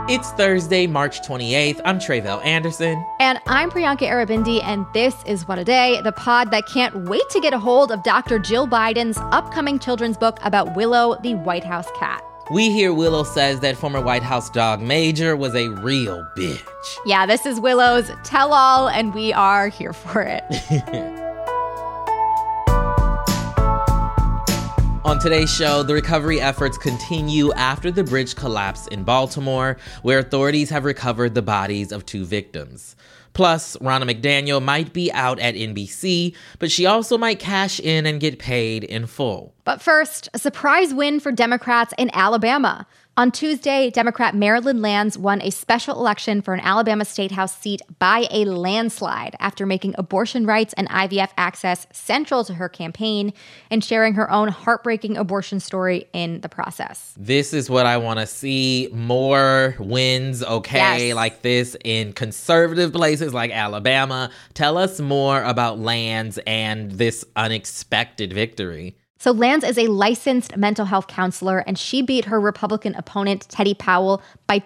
It's Thursday, March 28th. I'm Tre'vell Anderson. And I'm Priyanka Aribindi, and this is What a Day, the pod that can't wait to get a hold of Dr. Jill Biden's upcoming children's book about Willow, the White House cat. We hear Willow says that former White House dog Major was a real bitch. Yeah, this is Willow's tell-all, and we are here for it. On today's show, the recovery efforts continue after the bridge collapse in Baltimore, where authorities have recovered the bodies of 2 victims. Plus, Ronna McDaniel might be out at NBC, but she also might cash in and get paid in full. But first, a surprise win for Democrats in Alabama. On Tuesday, Democrat Marilyn Lands won a special election for an Alabama State House seat by a landslide after making abortion rights and IVF access central to her campaign and sharing her own heartbreaking abortion story in the process. This is what I want to see. More wins, okay, yes, like this in conservative places like Alabama. Tell us more about Lands and this unexpected victory. So Lands is a licensed mental health counselor, and she beat her Republican opponent, Teddy Powell, by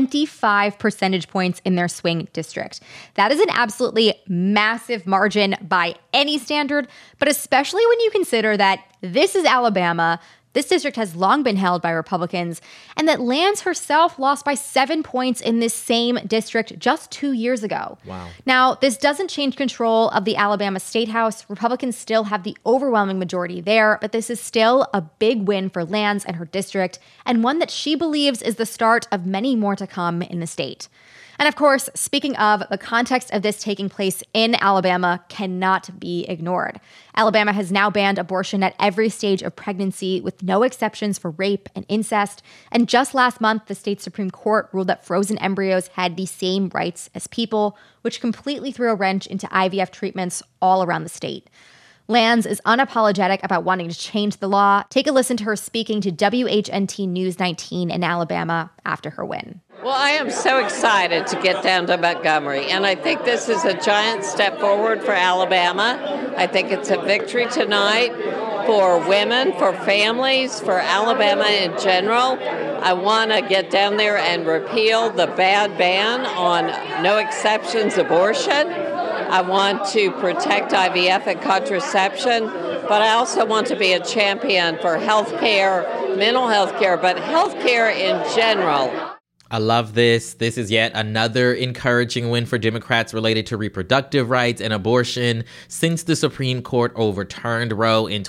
25 percentage points in their swing district. That is an absolutely massive margin by any standard, but especially when you consider that this is Alabama. This district has long been held by Republicans, and that Lands herself lost by 7 points in this same district just 2 years ago. Wow. Now, this doesn't change control of the Alabama State House. Republicans still have the overwhelming majority there, but this is still a big win for Lands and her district, and one that she believes is the start of many more to come in the state. And of course, speaking of, the context of this taking place in Alabama cannot be ignored. Alabama has now banned abortion at every stage of pregnancy with no exceptions for rape and incest. And just last month, the state Supreme Court ruled that frozen embryos had the same rights as people, which completely threw a wrench into IVF treatments all around the state. Lands is unapologetic about wanting to change the law. Take a listen to her speaking to WHNT News 19 in Alabama after her win. Well, I am so excited to get down to Montgomery, and I think this is a giant step forward for Alabama. I think it's a victory tonight for women, for families, for Alabama in general. I want to get down there and repeal the bad ban on no exceptions abortion. I want to protect IVF and contraception, but I also want to be a champion for health care, mental health care, but health care in general. I love this. This is yet another encouraging win for Democrats related to reproductive rights and abortion since the Supreme Court overturned Roe in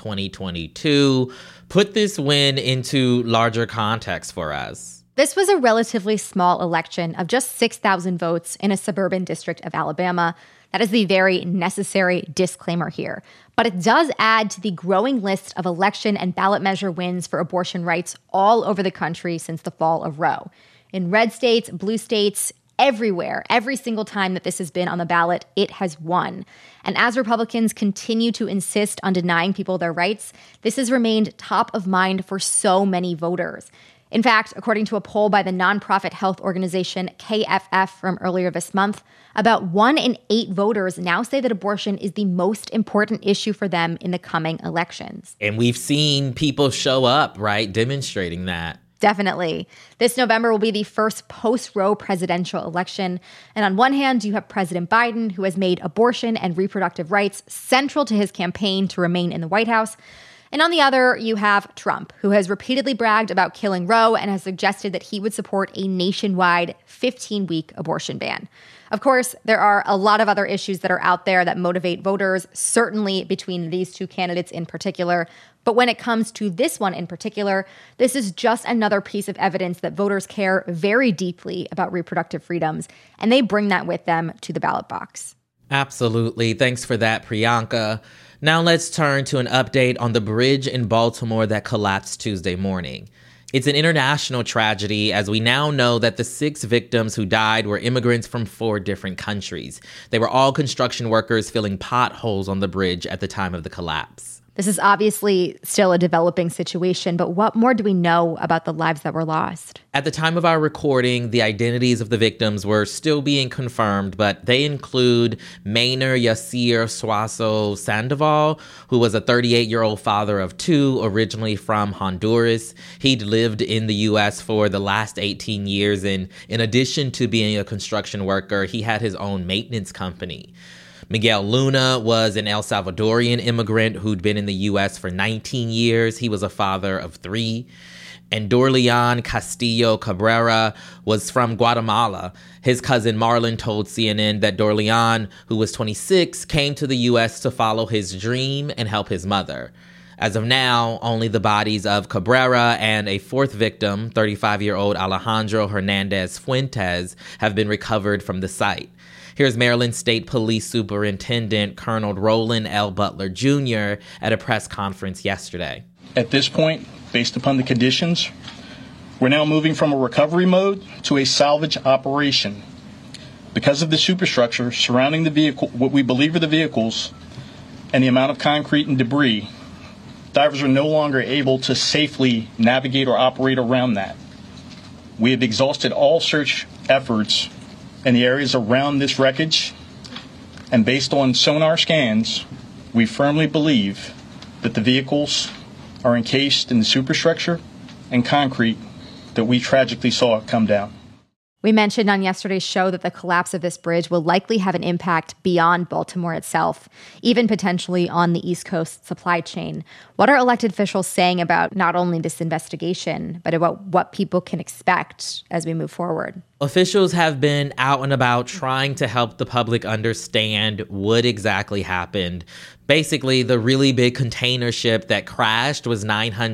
2022. Put this win into larger context for us. This was a relatively small election of just 6,000 votes in a suburban district of Alabama. That is the very necessary disclaimer here. But it does add to the growing list of election and ballot measure wins for abortion rights all over the country since the fall of Roe. In red states, blue states, everywhere, every single time that this has been on the ballot, it has won. And as Republicans continue to insist on denying people their rights, this has remained top of mind for so many voters. In fact, according to a poll by the nonprofit health organization KFF from earlier this month, about 1 in 8 voters now say that abortion is the most important issue for them in the coming elections. And we've seen people show up, right, demonstrating that. Definitely. This November will be the first post-Roe presidential election. And on one hand, you have President Biden, who has made abortion and reproductive rights central to his campaign to remain in the White House. And on the other, you have Trump, who has repeatedly bragged about killing Roe and has suggested that he would support a nationwide 15-week abortion ban. Of course, there are a lot of other issues that are out there that motivate voters, certainly between these two candidates in particular. But when it comes to this one in particular, this is just another piece of evidence that voters care very deeply about reproductive freedoms, and they bring that with them to the ballot box. Absolutely. Thanks for that, Priyanka. Now let's turn to an update on the bridge in Baltimore that collapsed Tuesday morning. It's an international tragedy, as we now know that the 6 victims who died were immigrants from 4 different countries. They were all construction workers filling potholes on the bridge at the time of the collapse. This is obviously still a developing situation, but what more do we know about the lives that were lost? At the time of our recording, the identities of the victims were still being confirmed, but they include Maynor Yasir Suazo Sandoval, who was a 38-year-old father of two, originally from Honduras. He'd lived in the U.S. for the last 18 years, and in addition to being a construction worker, he had his own maintenance company. Miguel Luna was an El Salvadorian immigrant who'd been in the U.S. for 19 years. He was a father of three. And Dorleon Castillo Cabrera was from Guatemala. His cousin Marlon told CNN that Dorleon, who was 26, came to the U.S. to follow his dream and help his mother. As of now, only the bodies of Cabrera and a fourth victim, 35-year-old Alejandro Hernandez Fuentes, have been recovered from the site. Here's Maryland State Police Superintendent Colonel Roland L. Butler Jr. at a press conference yesterday. At this point, based upon the conditions, we're now moving from a recovery mode to a salvage operation. Because of the superstructure surrounding the vehicle, what we believe are the vehicles, and the amount of concrete and debris, divers are no longer able to safely navigate or operate around that. We have exhausted all search efforts in the areas around this wreckage, and based on sonar scans, we firmly believe that the vehicles are encased in the superstructure and concrete that we tragically saw come down. We mentioned on yesterday's show that the collapse of this bridge will likely have an impact beyond Baltimore itself, even potentially on the East Coast supply chain. What are elected officials saying about not only this investigation, but about what people can expect as we move forward? Officials have been out and about trying to help the public understand what exactly happened. Basically, the really big container ship that crashed was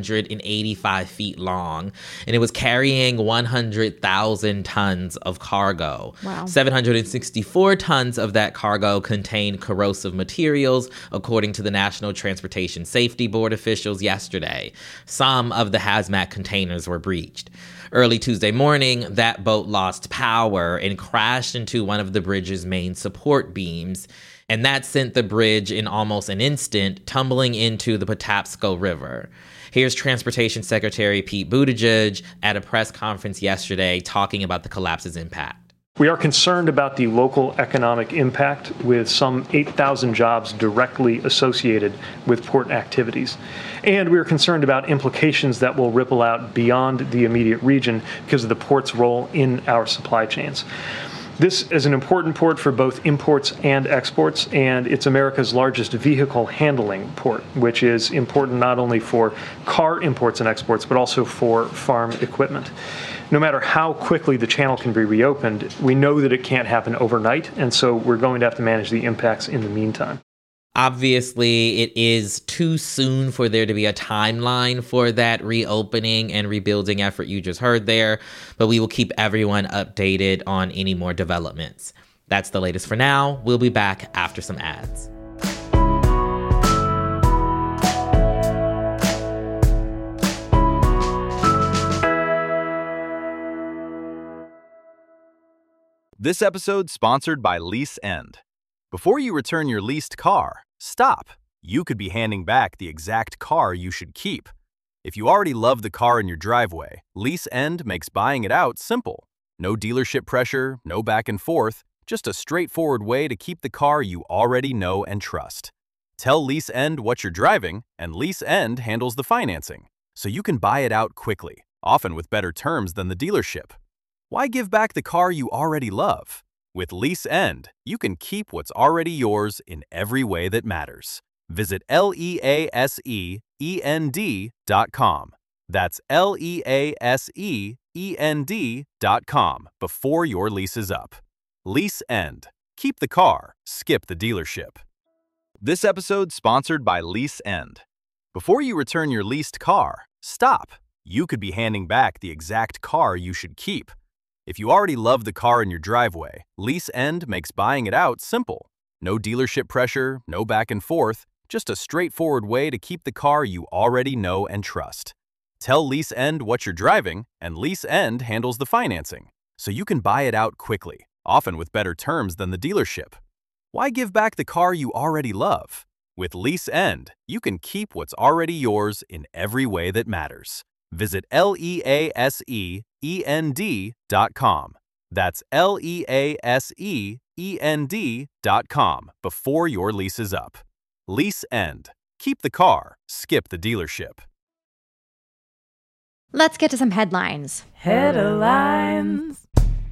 985 feet long, and it was carrying 100,000 tons of cargo. Wow. 764 tons of that cargo contained corrosive materials, according to the National Transportation Safety Board officials yesterday. Some of the hazmat containers were breached. Early Tuesday morning, that boat lost power and crashed into one of the bridge's main support beams, and that sent the bridge in almost an instant tumbling into the Patapsco River. Here's Transportation Secretary Pete Buttigieg at a press conference yesterday talking about the collapse's impact. We are concerned about the local economic impact, with some 8,000 jobs directly associated with port activities. And we are concerned about implications that will ripple out beyond the immediate region because of the port's role in our supply chains. This is an important port for both imports and exports, and it's America's largest vehicle handling port, which is important not only for car imports and exports, but also for farm equipment. No matter how quickly the channel can be reopened, we know that it can't happen overnight, and so we're going to have to manage the impacts in the meantime. Obviously, it is too soon for there to be a timeline for that reopening and rebuilding effort you just heard there, but we will keep everyone updated on any more developments. That's the latest for now. We'll be back after some ads. This episode sponsored by Lease End. Before you return your leased car, stop. You could be handing back the exact car you should keep. If you already love the car in your driveway, Lease End makes buying it out simple. No dealership pressure, no back and forth, just a straightforward way to keep the car you already know and trust. Tell Lease End what you're driving, and Lease End handles the financing, so you can buy it out quickly, often with better terms than the dealership. Why give back the car you already love? With Lease End, you can keep what's already yours in every way that matters. Visit LEASEEND.com. That's LEASEEND.com before your lease is up. Lease End. Keep the car, skip the dealership. This episode sponsored by Lease End. Before you return your leased car, stop. You could be handing back the exact car you should keep. If you already love the car in your driveway, Lease End makes buying it out simple. No dealership pressure, no back and forth, just a straightforward way to keep the car you already know and trust. Tell Lease End what you're driving, and Lease End handles the financing, so you can buy it out quickly, often with better terms than the dealership. Why give back the car you already love? With Lease End, you can keep what's already yours in every way that matters. Visit LEASEEND.com. That's LEASEEND.com before your lease is up. Lease End. Keep the car, skip the dealership. Let's get to some headlines. Headlines.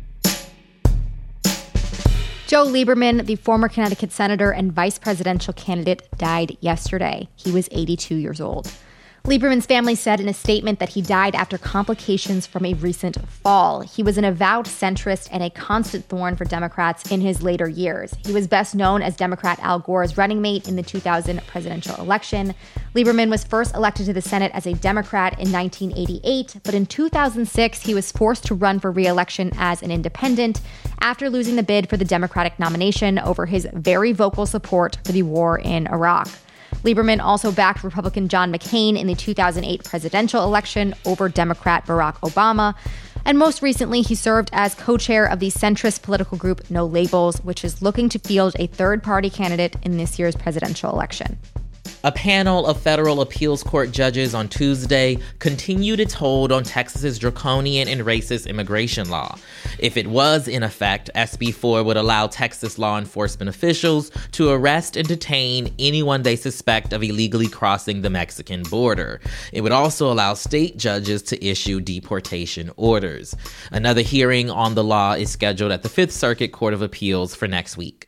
Joe Lieberman, the former Connecticut senator and vice presidential candidate, died yesterday. He was 82 years old. Lieberman's family said in a statement that he died after complications from a recent fall. He was an avowed centrist and a constant thorn for Democrats in his later years. He was best known as Democrat Al Gore's running mate in the 2000 presidential election. Lieberman was first elected to the Senate as a Democrat in 1988, but in 2006, he was forced to run for re-election as an independent after losing the bid for the Democratic nomination over his very vocal support for the war in Iraq. Lieberman also backed Republican John McCain in the 2008 presidential election over Democrat Barack Obama. And most recently, he served as co-chair of the centrist political group No Labels, which is looking to field a third-party candidate in this year's presidential election. A panel of federal appeals court judges on Tuesday continued its hold on Texas's draconian and racist immigration law. If it was in effect, SB 4 would allow Texas law enforcement officials to arrest and detain anyone they suspect of illegally crossing the Mexican border. It would also allow state judges to issue deportation orders. Another hearing on the law is scheduled at the Fifth Circuit Court of Appeals for next week.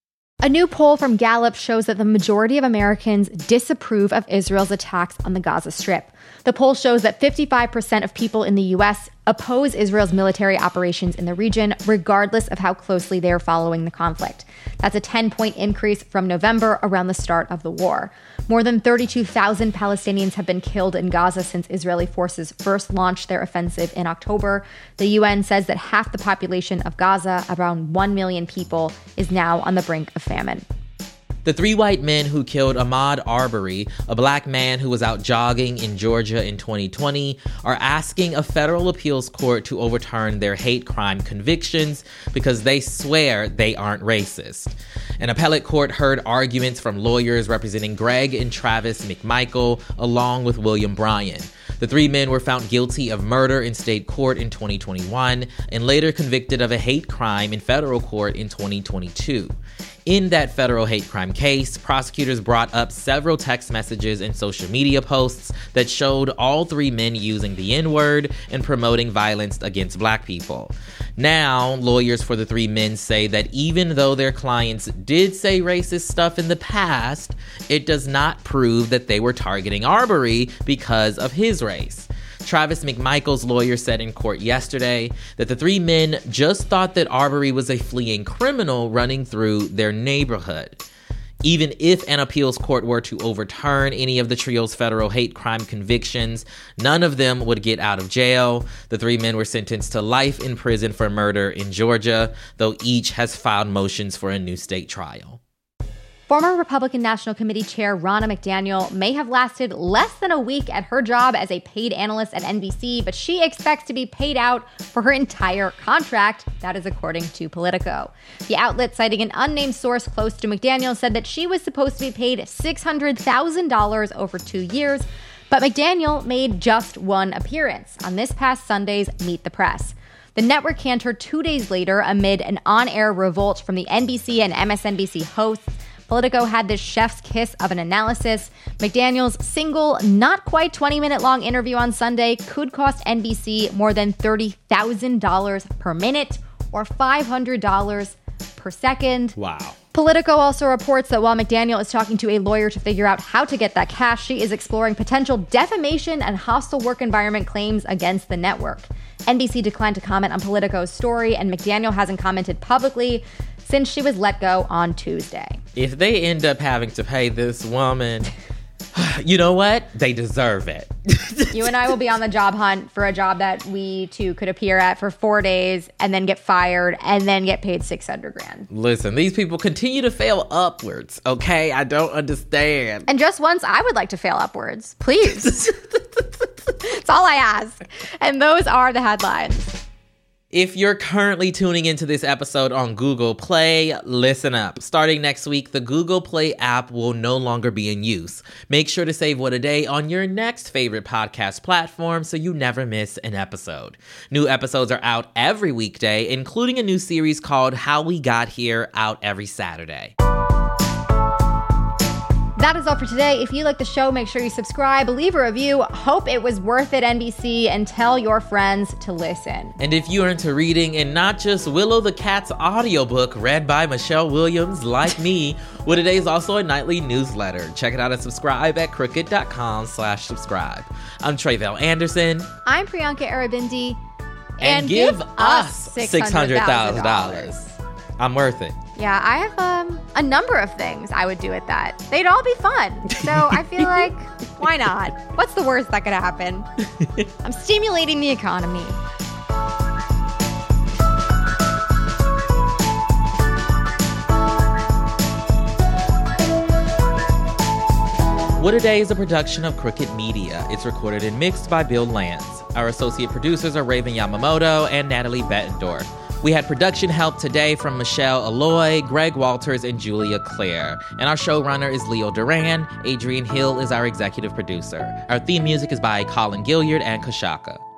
A new poll from Gallup shows that the majority of Americans disapprove of Israel's attacks on the Gaza Strip. The poll shows that 55% of people in the U.S. oppose Israel's military operations in the region, regardless of how closely they are following the conflict. That's a 10-point increase from November, around the start of the war. More than 32,000 Palestinians have been killed in Gaza since Israeli forces first launched their offensive in October. The UN says that half the population of Gaza, around 1 million people, is now on the brink of famine. The three white men who killed Ahmaud Arbery, a black man who was out jogging in Georgia in 2020, are asking a federal appeals court to overturn their hate crime convictions because they swear they aren't racist. An appellate court heard arguments from lawyers representing Greg and Travis McMichael, along with William Bryan. The three men were found guilty of murder in state court in 2021 and later convicted of a hate crime in federal court in 2022. In that federal hate crime case, prosecutors brought up several text messages and social media posts that showed all three men using the N-word and promoting violence against black people. Now, lawyers for the three men say that even though their clients did say racist stuff in the past, it does not prove that they were targeting Arbery because of his race. Travis McMichael's lawyer said in court yesterday that the three men just thought that Arbery was a fleeing criminal running through their neighborhood. Even if an appeals court were to overturn any of the trio's federal hate crime convictions, none of them would get out of jail. The three men were sentenced to life in prison for murder in Georgia, though each has filed motions for a new state trial. Former Republican National Committee Chair Ronna McDaniel may have lasted less than a week at her job as a paid analyst at NBC, but she expects to be paid out for her entire contract. That is according to Politico. The outlet, citing an unnamed source close to McDaniel, said that she was supposed to be paid $600,000 over 2 years, but McDaniel made just one appearance on this past Sunday's Meet the Press. The network canned her 2 days later amid an on-air revolt from the NBC and MSNBC hosts. Politico had this chef's kiss of an analysis. McDaniel's single, not quite 20-minute long interview on Sunday could cost NBC more than $30,000 per minute or $500 per second. Wow. Politico also reports that while McDaniel is talking to a lawyer to figure out how to get that cash, she is exploring potential defamation and hostile work environment claims against the network. NBC declined to comment on Politico's story, and McDaniel hasn't commented publicly since she was let go on Tuesday. If they end up having to pay this woman, you know what? They deserve it. You and I will be on the job hunt for a job that we too could appear at for 4 days and then get fired and then get paid $600,000. Listen, these people continue to fail upwards, okay? I don't understand. And just once, I would like to fail upwards. Please. That's all I ask. And those are the headlines. If you're currently tuning into this episode on Google Play, listen up. Starting next week, the Google Play app will no longer be in use. Make sure to save What a Day on your next favorite podcast platform so you never miss an episode. New episodes are out every weekday, including a new series called How We Got Here, out every Saturday. That is all for today. If you like the show, make sure you subscribe, leave a review. Hope it was worth it, NBC, and tell your friends to listen. And if you're into reading and not just Willow the Cat's audiobook read by Michelle Williams like me, What a Day is also a nightly newsletter. Check it out and subscribe at crooked.com/subscribe. I'm Tre'vell Anderson. I'm Priyanka Arabindi. And give us $600,000. I'm worth it. Yeah, I have a number of things I would do with that. They'd all be fun. So I feel like, why not? What's the worst that could happen? I'm stimulating the economy. What a Day is a production of Crooked Media. It's recorded and mixed by Bill Lance. Our associate producers are Raven Yamamoto and Natalie Bettendorf. We had production help today from Michelle Alloy, Greg Walters, and Julia Claire. And our showrunner is Leo Duran. Adrian Hill is our executive producer. Our theme music is by Colin Gilliard and Kashaka.